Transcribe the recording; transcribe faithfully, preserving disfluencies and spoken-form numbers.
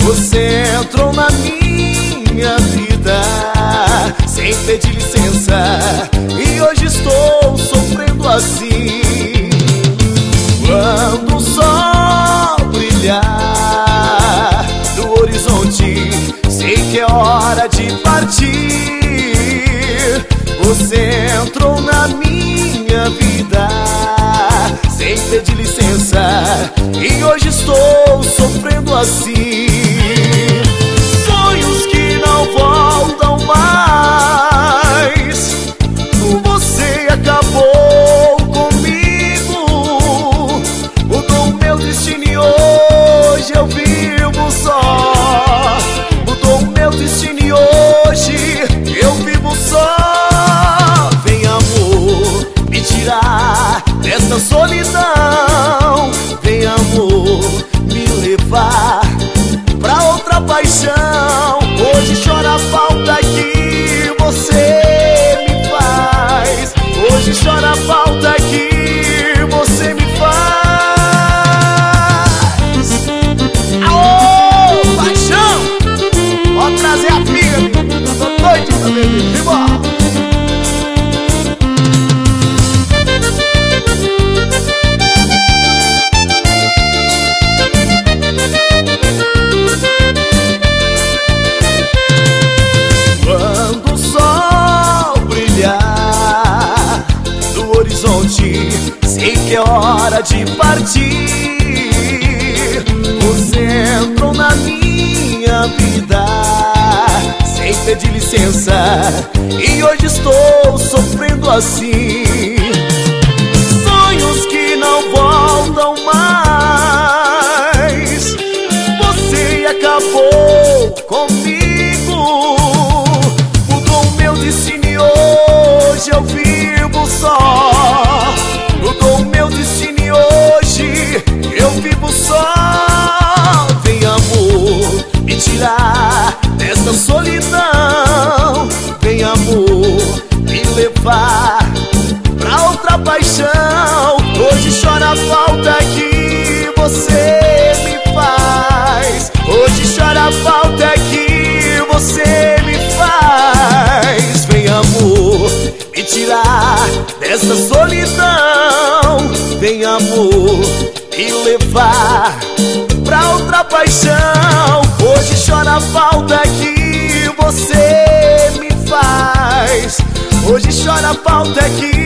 Você entrou na minha vida sem pedir licença, e hoje estou sofrendo assim. Quando o sol brilhar no horizonte, sei que é hora de partir. Você entrou na minha vida sem pedir licença, e hoje estou sofrendo assim. Sonhos que não voltam mais, você acabou comigo, mudou o meu destino e hoje eu vivo só. Mudou o meu destino e hoje eu vivo só. Vem, amor, me tirar dessa solidão. Vem, amor, me levar pra outra paixão. Hoje chora a falta que você me faz. Hoje chora a falta que você me faz. Aô, paixão! Pode trazer a filha, menino. Tô doido pra beber. Vambora! Sei que é hora de partir. Você entrou na minha vida sem pedir licença, e hoje estou sofrendo assim. Sonhos que não voltam mais, você acabou comigo, mudou o meu destino e hoje eu vivo só. Mudou o meu destino e hoje eu vivo só. Vem, amor, me tirar dessa solidão. Vem, amor, me levar pra outra paixão. Hoje chora a falta que você me faz. Hoje chora a falta que você me faz. Vem, amor, me tirar dessa solidão. Vem, amor, me levar pra outra paixão. Hoje chora a falta que você me faz. Hoje chora a falta que